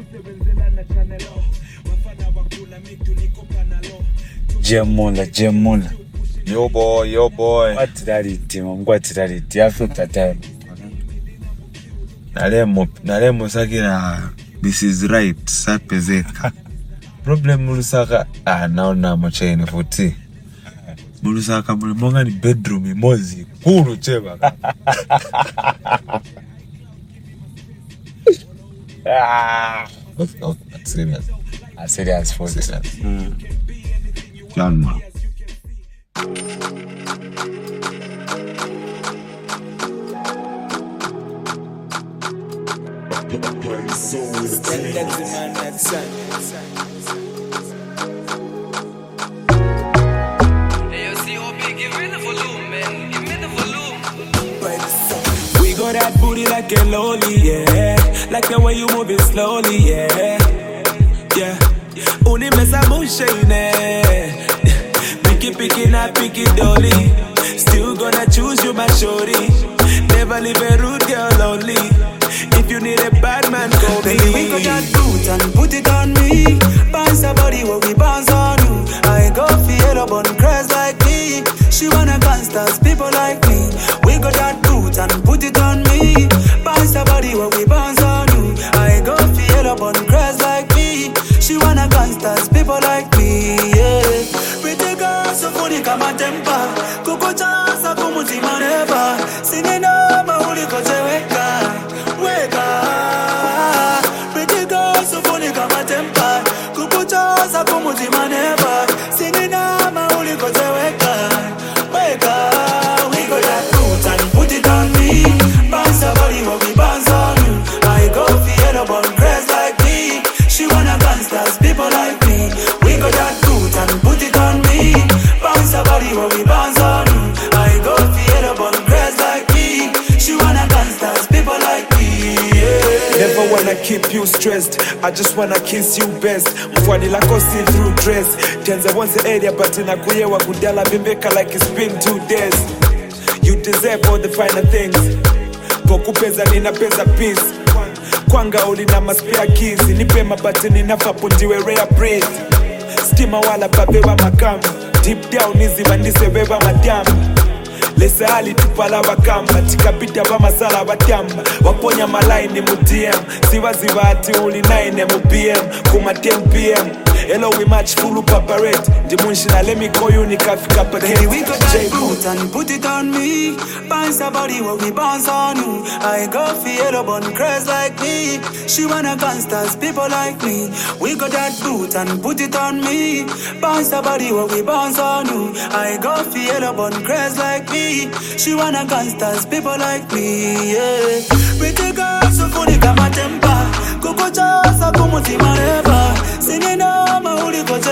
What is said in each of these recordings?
Jemula. Yo boy. What did I do? I feel that time. Nalemo sakira this is right sapezeka. Problem mulusaka naona machine futi. Mulusaka mulimonga ni bedroom imozi kuru cheba. Serious. Serious for this. John man. We got that booty like a lolly, yeah. Like the way you move it slowly, yeah. Yeah. Uni mesa mushine. Picky, not picky dolly. Still gonna choose you, my shorty. Never leave a rude girl lonely. If you need a bad man, go baby, we got that boot and put it on me. Bounce her body where we bounce on you. I go feel up on crest like me. She wanna gangsters, people like me. We got that boot and put it on me. Bounce her body where we bounce on you. I go feel up on crest like me. She wanna gangsters, people like me, yeah. Pretty girl, so funny, come on, temper. Kuko chasa, kumutima never. Singing up, my holy kote weka. Pretty girl, so funny, come on, temper. Kuko chasa, kumutima never. Singing up, my holy kote weka. We got that boot and put it on me. Bounce her body where we bounce on you. I go feel up on crest like me. She wanna gangsters, people like me. We got that boot and put it on me. Bounce her body where we bounce on you. I go feel up on crest like me. She wanna gangsters, people like me, yeah. Never wanna keep you stressed, I just wanna kiss you best. Mfwani lako see through dress. Tenza once the area but inakuyewa kudala bimbeka like it's been 2 days. You deserve all the finer things. Pokupeza nina pesa peace. Kwanga ulina maspare keys. Nipe mabati ninafapo ndiwe rare breed. Stima wala babewa makamu. Deep down izi bandise beba madamu. Lesa hali tupala wakamba. Tikapita wa masala watamba. Waponya malaini mu DM. Ziwa ati uli 9 mu PM. Kuma 10 PM. Hello we match full paparette. Dimunshina let me call you nikafika paket. Baby we got that boot and put it on me. Bounce her body where we bounce on you. I go feel up on crest like me. She wanna gangsters, people like me. We got that boot and put it on me. Bounce her body where we bounce on you. I go feel up on crest like me. She wanna gangsters, people like me, yeah. Pretty girl, so funny, kama temper. Kuko chasa, kumutima never. Singing on my holy kote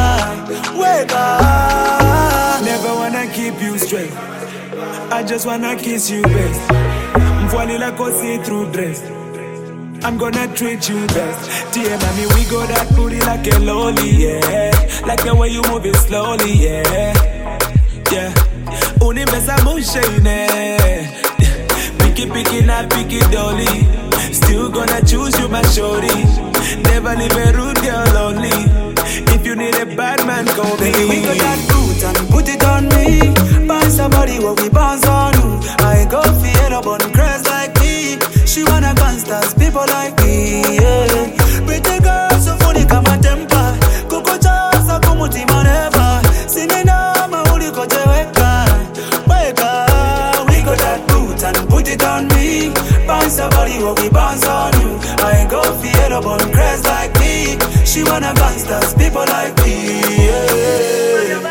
weka. Never wanna keep you straight, I just wanna kiss you best. Mfwani lako see through dress. I'm gonna treat you best. Dear mommy, we got that booty like a lolly, yeah. Like the way you move it slowly, yeah. Yeah. Uni mesa mushine. Picky, not picky dolly. Still gonna choose you, my shorty. Never leave a rude girl lonely. If you need a bad man, go baby. We got that boot and put it on me. Bounce her body where we bounce on you. I go feel up on crest like me. She wanna gangsters, people like me, yeah. Pretty girl, so funny, kama temper. Kuko chasa, kumutima never. Singing on my holy kote weka. We got that boot and put it on me. Bounce her body where we bounce on you. I go feel up on crest like me. She wanna gangsters, people like me, yeah.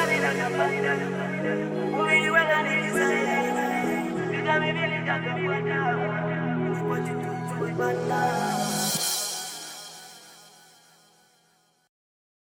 You got me feeling